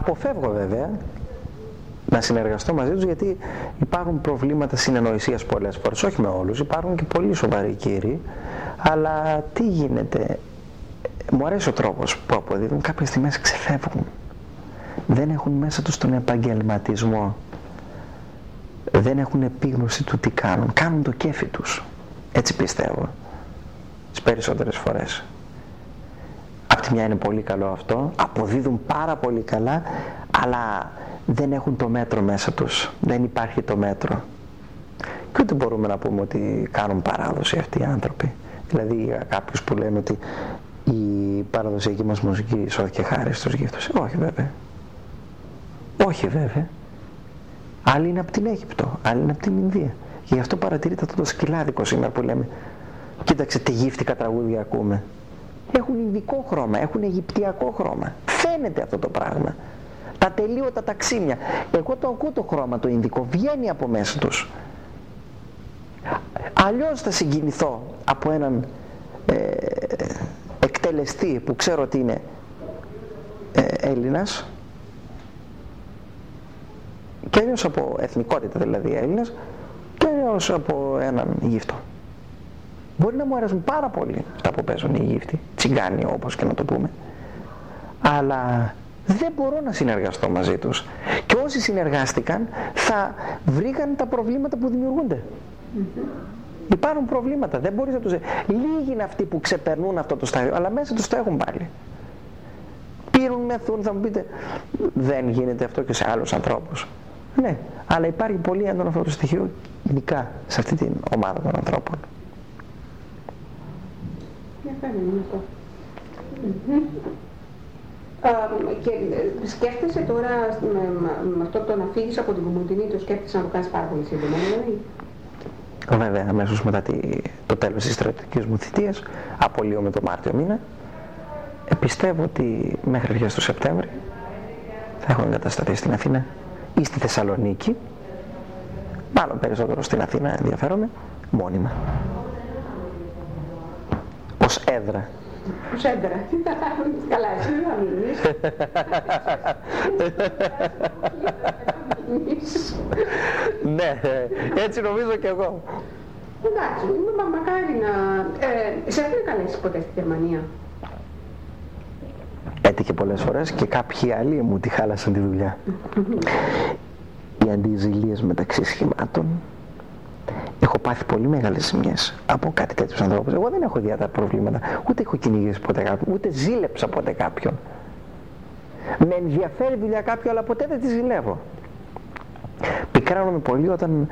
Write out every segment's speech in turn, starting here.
Αποφεύγω βέβαια να συνεργαστώ μαζί τους, γιατί υπάρχουν προβλήματα συνεννοησίας πολλές φορές, όχι με όλους, υπάρχουν και πολύ σοβαροί κύριοι, αλλά τι γίνεται, μου αρέσει ο τρόπος που αποδίδουν, κάποιες στιγμές ξεφεύγουν, δεν έχουν μέσα τους τον επαγγελματισμό, δεν έχουν επίγνωση του τι κάνουν, κάνουν το κέφι τους, έτσι πιστεύω, τις περισσότερες φορές. Απ' τη μια είναι πολύ καλό αυτό, αποδίδουν πάρα πολύ καλά, αλλά δεν έχουν το μέτρο μέσα τους, δεν υπάρχει το μέτρο. Και ούτε μπορούμε να πούμε ότι κάνουν παράδοση αυτοί οι άνθρωποι. Δηλαδή κάποιους που λένε ότι η παραδοσιακή μας μουσική σώθηκε χάρη στους γύφτους. Όχι βέβαια. Όχι βέβαια. Άλλοι είναι από την Αίγυπτο, άλλοι είναι από την Ινδία. Και γι' αυτό παρατηρείται αυτό το σκυλάδικο σήμερα που λέμε. Κοίταξε τι γύφτικα τραγούδια ακούμε. Έχουν ειδικό χρώμα, έχουν αιγυπτιακό χρώμα. Φαίνεται αυτό το πράγμα. Τα τελείωτα ταξίμια. Εγώ το ακούω το χρώμα το ινδικό, βγαίνει από μέσα τους. Αλλιώς θα συγκινηθώ από έναν εκτελεστή που ξέρω ότι είναι Έλληνας, και αλλιώς από εθνικότητα δηλαδή Έλληνας, και αλλιώς από έναν Αιγύπτο. Μπορεί να μου αρέσουν πάρα πολύ αυτά που παίζουν οι Αιγύπτιοι, τσιγκάνοι όπως και να το πούμε, αλλά δεν μπορώ να συνεργαστώ μαζί τους. Και όσοι συνεργάστηκαν θα βρήκαν τα προβλήματα που δημιουργούνται. Υπάρχουν προβλήματα, δεν μπορείς να τους... Λίγοι είναι αυτοί που ξεπερνούν αυτό το στάδιο, αλλά μέσα τους το έχουν πάλι. Πήρουν, μεθούν, θα μου πείτε, δεν γίνεται αυτό και σε άλλους ανθρώπους. Ναι, αλλά υπάρχει πολύ έντονο αυτό το στοιχείο, ειδικά σε αυτή την ομάδα των ανθρώπων. Και σκέφτεσαι τώρα με αυτό το να φύγεις από την Κομωτινή, το σκέφτεσαι να το κάνεις πάρα πολύ σύντομα, δηλαδή? Βέβαια, αμέσως μετά το τέλος της στρατιωτικής μου θητείας, απολύομαι το Μάρτιο μήνα. Πιστεύω ότι μέχρι αρχές του Σεπτέμβρη θα έχω εγκατασταθεί στην Αθήνα ή στη Θεσσαλονίκη, μάλλον περισσότερο στην Αθήνα ενδιαφέρομαι, μόνιμα. Ως έδρα. Ως έδρα. Καλά, εσύ δεν θα μείνεις. Ναι, έτσι νομίζω κι εγώ. Εντάξει, μακάρι να... Σε έχουν καλέσει ποτέ στη Γερμανία? Έτυχε πολλές φορές και κάποιοι άλλοι μου τη χάλασαν τη δουλειά. Οι αντιζηλίες μεταξύ σχημάτων. Έχω πάθει πολύ μεγάλες ζημιές από κάτι τέτοιους ανθρώπους. Εγώ δεν έχω ιδιαίτερα προβλήματα, ούτε έχω κυνηγήσει ποτέ κάποιον, ούτε ζήλεψα ποτέ κάποιον. Με ενδιαφέρει η δουλειά κάποιου, αλλά ποτέ δεν τη ζηλεύω. Πικράνομαι πολύ όταν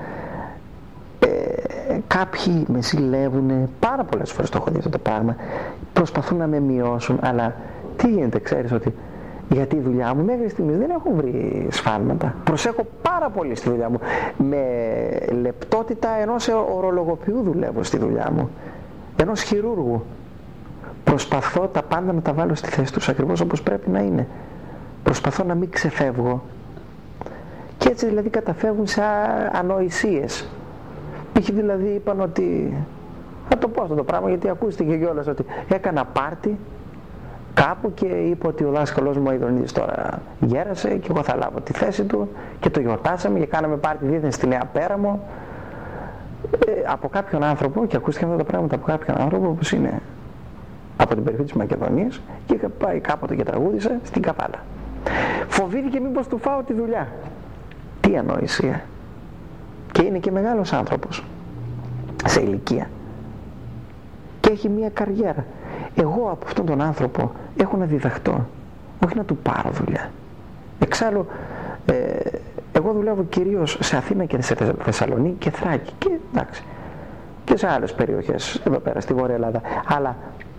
κάποιοι με ζηλεύουν, πάρα πολλές φορές το έχω δει αυτό το πράγμα, προσπαθούν να με μειώσουν, αλλά τι γίνεται, ξέρεις ότι για τη δουλειά μου μέχρι στιγμής δεν έχω βρει σφάλματα. Προσέχω πάρα πολύ στη δουλειά μου. Με λεπτότητα ενός ορολογοποιού δουλεύω στη δουλειά μου, ενός χειρούργου. Προσπαθώ τα πάντα να τα βάλω στη θέση τους ακριβώς όπως πρέπει να είναι. Προσπαθώ να μην ξεφεύγω. Και έτσι δηλαδή καταφεύγουν σε ανοησίες. Π.χ. δηλαδή είπαν ότι, θα το πω αυτό το πράγμα γιατί ακούστηκε κιόλας, ότι έκανα πάρτι κάπου και είπε ότι ο δάσκαλός μου ο Ιδονίδης τώρα γέρασε και εγώ θα λάβω τη θέση του και το γιορτάσαμε και κάναμε πάρτι δίθεν στη Νέα Πέραμο, από κάποιον άνθρωπο, και ακούστηκαν αυτά τα πράγματα από κάποιον άνθρωπο όπως είναι από την περιοχή της Μακεδονίας, και είχα πάει κάποτε και τραγούδισε στην Καβάλα. Φοβήθηκε μήπως του φάω τη δουλειά. Τι ανοησία. Και είναι και μεγάλος άνθρωπος σε ηλικία και έχει μια καριέρα. Εγώ από αυτόν τον άνθρωπο έχω να διδαχτώ, όχι να του πάρω δουλειά. Εξάλλου εγώ δουλεύω κυρίως σε Αθήνα και σε Θεσσαλονίκη και Θράκη και εντάξει και σε άλλες περιοχές εδώ πέρα στη Βόρεια Ελλάδα, αλλά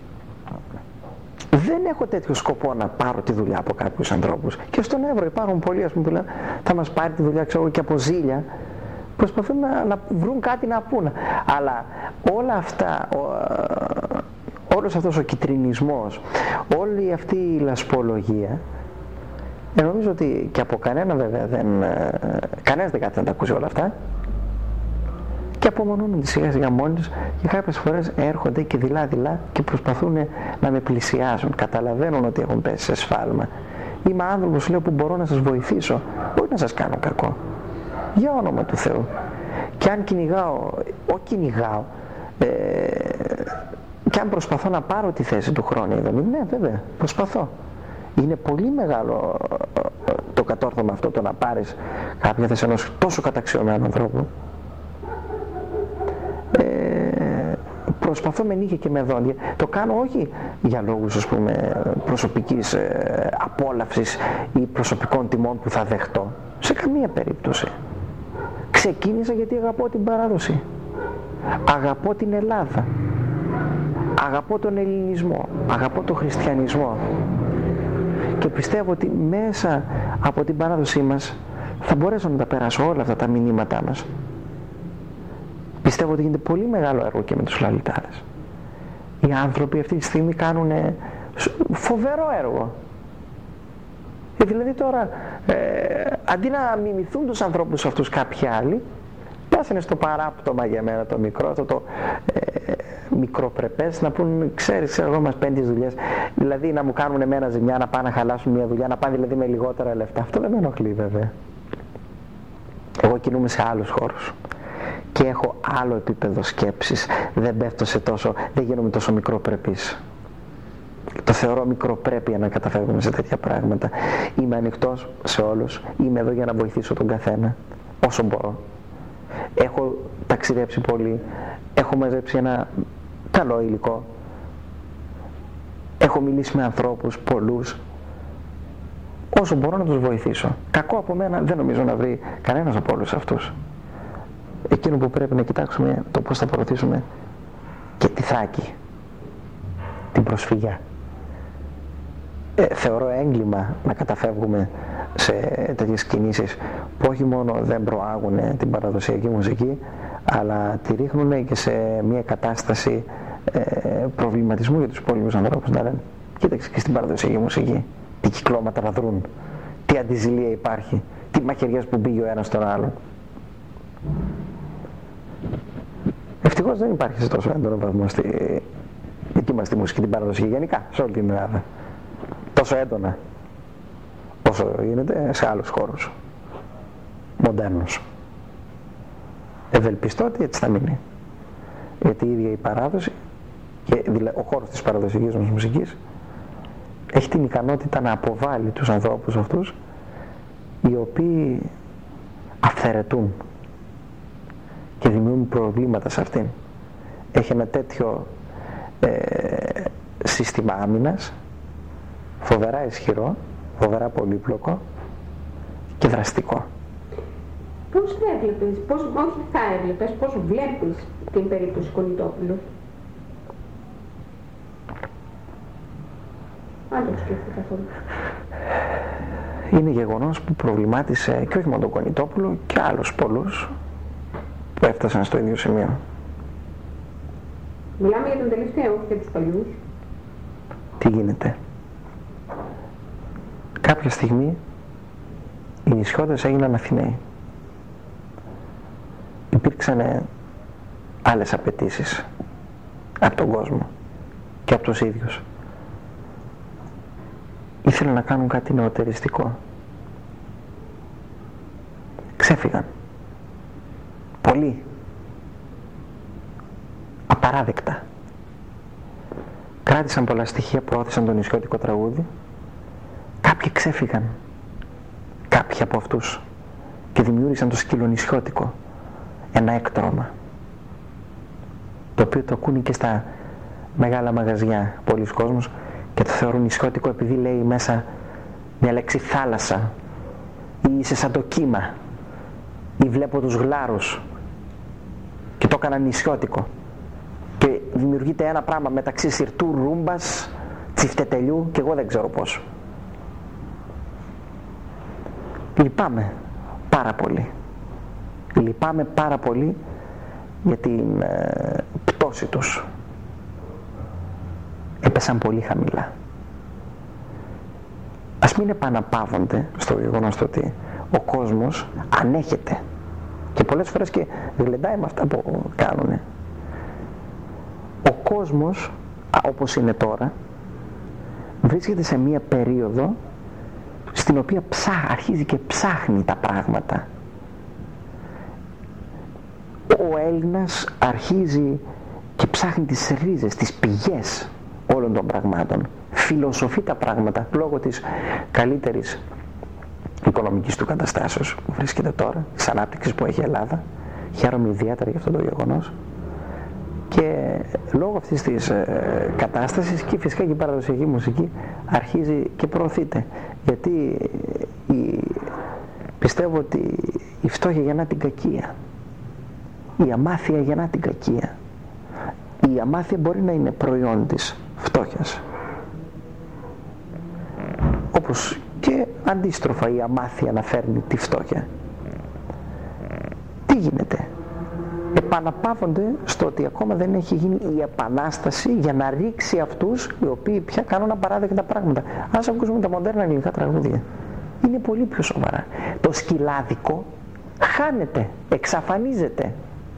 δεν έχω τέτοιο σκοπό να πάρω τη δουλειά από κάποιους ανθρώπους. Και στον Εύρο υπάρχουν πολλοί, ας πούμε, που λένε θα μας πάρει τη δουλειά, ξέρω, και από ζήλια προσπαθούν να βρουν κάτι να πούνε. Αλλά όλα αυτά, όλος αυτός ο κιτρινισμός, όλη αυτή η λασπολογία, νομίζω ότι και από κανένα βέβαια κανένας δεν κάθεται να τα ακούσει όλα αυτά, και απομονώνονται σιγά σιγά μόνοι τους και κάποιες φορές έρχονται και δειλά-δειλά και προσπαθούν να με πλησιάσουν. Καταλαβαίνουν ότι έχουν πέσει σε σφάλμα. Είμαι άνθρωπος, λέω, που μπορώ να σας βοηθήσω, όχι να σας κάνω κακό, για όνομα του Θεού. Και αν και αν προσπαθώ να πάρω τη θέση του χρόνου, ναι, βέβαια, προσπαθώ. Είναι πολύ μεγάλο το κατόρθωμα αυτό, το να πάρεις κάποια θέση ενός τόσο καταξιωμένου ανθρώπου. Προσπαθώ με νύχια και με δόντια. Το κάνω όχι για λόγους, ας πούμε, προσωπικής απόλαυσης ή προσωπικών τιμών που θα δεχτώ. Σε καμία περίπτωση. Ξεκίνησα γιατί αγαπώ την παράδοση. Αγαπώ την Ελλάδα. Αγαπώ τον ελληνισμό. Αγαπώ τον χριστιανισμό. Και πιστεύω ότι μέσα από την παράδοσή μας θα μπορέσω να τα περάσω όλα αυτά τα μηνύματά μας. Πιστεύω ότι γίνεται πολύ μεγάλο έργο και με τους λαλητάδες. Οι άνθρωποι αυτή τη στιγμή κάνουν φοβερό έργο. Δηλαδή τώρα, αντί να μιμηθούν τους ανθρώπους αυτούς κάποιοι άλλοι, πιάσανε στο παράπτωμα για μένα το μικρό, το μικροπρεπές, να πούν, ξέρεις, εγώ μας 5 δουλειές, δηλαδή να μου κάνουν εμένα ζημιά, να πάνε να χαλάσουν μια δουλειά, να πάνε δηλαδή με λιγότερα λεφτά. Αυτό δεν με ενοχλεί βέβαια. Εγώ κινούμαι σε άλλους χώρους και έχω άλλο επίπεδο σκέψης, δεν γίνομαι τόσο μικροπρεπής. Το θεωρώ μικροπρέπεια να καταφεύγουμε σε τέτοια πράγματα. Είμαι ανοιχτός σε όλους, είμαι εδώ για να βοηθήσω τον καθένα όσο μπορώ. Έχω ταξιδέψει πολύ, έχω μαζέψει ένα καλό υλικό, έχω μιλήσει με ανθρώπους πολλούς, όσο μπορώ να τους βοηθήσω. Κακό από μένα δεν νομίζω να βρει κανένας από όλους αυτούς. Εκείνο που πρέπει να κοιτάξουμε το πώς θα προωθήσουμε και τη Θράκη, την προσφυγιά. Θεωρώ έγκλημα να καταφεύγουμε σε τέτοιες κινήσεις που όχι μόνο δεν προάγουν την παραδοσιακή μουσική, αλλά τη ρίχνουν και σε μια κατάσταση προβληματισμού για τους υπόλοιπους ανθρώπους. Να λένε, κοίταξε και στην παραδοσιακή μουσική τι κυκλώματα να δρούν, τι αντιζηλία υπάρχει, τι μαχαιριές που μπήκε ο ένας στον άλλον. Ευτυχώς δεν υπάρχει σε τόσο έντονο βαθμό εκεί μας στη μουσική, την παραδοσιακή, γενικά σε όλη την Ελλάδα, τόσο έντονα όσο γίνεται σε άλλους χώρους μοντέρνους. Ευελπιστώ ότι έτσι θα μείνει, γιατί η ίδια η παράδοση και ο χώρος της παραδοσιακής μας μουσικής έχει την ικανότητα να αποβάλει τους ανθρώπους αυτούς οι οποίοι αυθαιρετούν και δημιουργούν προβλήματα σε αυτήν. Έχει ένα τέτοιο σύστημα άμυνας, φοβερά ισχυρό, φοβερά πολύπλοκο και δραστικό. Πώς θα έβλεπες, πώς βλέπεις την περίπτωση Κονιτόπουλου? Αν το σκέφτεται καθόλου. Είναι γεγονός που προβλημάτισε και όχι μόνο τον Κονιτόπουλο και άλλους πολλούς που έφτασαν στο ίδιο σημείο. Μιλάμε για τον τελευταίο, όχι για τους παλιούς. Τι γίνεται? Κάποια στιγμή οι νησιώτες έγιναν Αθηναίοι. Υπήρξαν άλλες απαιτήσεις από τον κόσμο και από τους ίδιους. Ήθελαν να κάνουν κάτι νεωτεριστικό. Ξέφυγαν. Πολλοί. Απαράδεκτα. Κράτησαν πολλά στοιχεία, προώθησαν το νησιώτικο τραγούδι. Κάποιοι ξέφυγαν. Κάποιοι από αυτούς. Και δημιούργησαν το σκυλονησιώτικο. Ένα έκτρωμα. Το οποίο το ακούνε και στα μεγάλα μαγαζιά πολλοί κόσμος και το θεωρούν νησιώτικο επειδή λέει μέσα μια λέξη θάλασσα ή είσαι σαν το κύμα ή βλέπω τους γλάρους και το έκαναν νησιώτικο και δημιουργείται ένα πράγμα μεταξύ σιρτού, ρούμπας, τσιφτετελιού και εγώ δεν ξέρω πώς. Λυπάμαι πάρα πολύ. Λυπάμαι πάρα πολύ για την πτώση τους. Έπεσαν πολύ χαμηλά. Ας μην επαναπαύονται στο γεγονός ότι ο κόσμος ανέχεται και πολλές φορές και γλεντάει με αυτά που κάνουνε. Ο κόσμος, όπως είναι τώρα, βρίσκεται σε μία περίοδο στην οποία αρχίζει και ψάχνει τα πράγματα. Ο Έλληνας αρχίζει και ψάχνει τις ρίζες, τις πηγές όλων των πραγμάτων. Φιλοσοφεί τα πράγματα λόγω της καλύτερης οικονομικής του καταστάσεως που βρίσκεται τώρα, της ανάπτυξης που έχει η Ελλάδα. Χαίρομαι ιδιαίτερα για αυτό το γεγονός. Και λόγω αυτής της κατάστασης και φυσικά και η παραδοσιακή μουσική αρχίζει και προωθείται. Γιατί πιστεύω ότι η φτώχεια γεννά την κακία. Η αμάθεια γεννά την κακία. Η αμάθεια μπορεί να είναι προϊόν της φτώχειας. Όπως και αντίστροφα η αμάθεια να φέρνει τη φτώχεια. Τι γίνεται? Επαναπαύονται στο ότι ακόμα δεν έχει γίνει η επανάσταση για να ρίξει αυτούς οι οποίοι πια κάνουν απαράδεκτα πράγματα. Ας ακούσουμε τα μοντέρνα ελληνικά τραγούδια. Είναι πολύ πιο σοβαρά. Το σκυλάδικο χάνεται, εξαφανίζεται.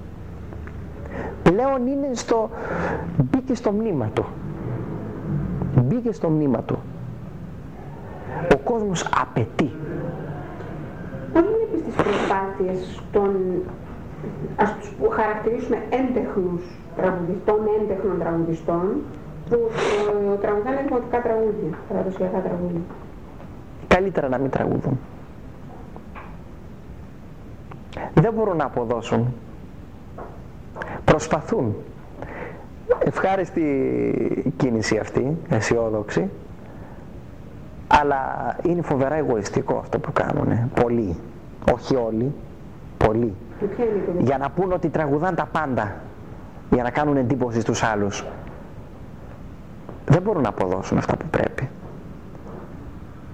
Πλέον είναι μπήκε στο μνήμα του. Μπήκε στο μνήμα του. Ο κόσμος απαιτεί. Πώς βλέπεις τις προσπάθειες των, ας τους χαρακτηρίσουμε έντεχνων τραγουδιστών που τραγουδάνε δημοτικά τραγούδια, παραδοσιακά τραγούδια? Καλύτερα να μην τραγουδούν. Δεν μπορούν να αποδώσουν. Προσπαθούν. Ευχάριστη κίνηση αυτή, αισιόδοξη, αλλά είναι φοβερά εγωιστικό αυτό που κάνουνε. Πολλοί, όχι όλοι, πολλοί. Για να πούν ότι τραγουδάν τα πάντα, για να κάνουν εντύπωση στους άλλους. Δεν μπορούν να αποδώσουν αυτά που πρέπει.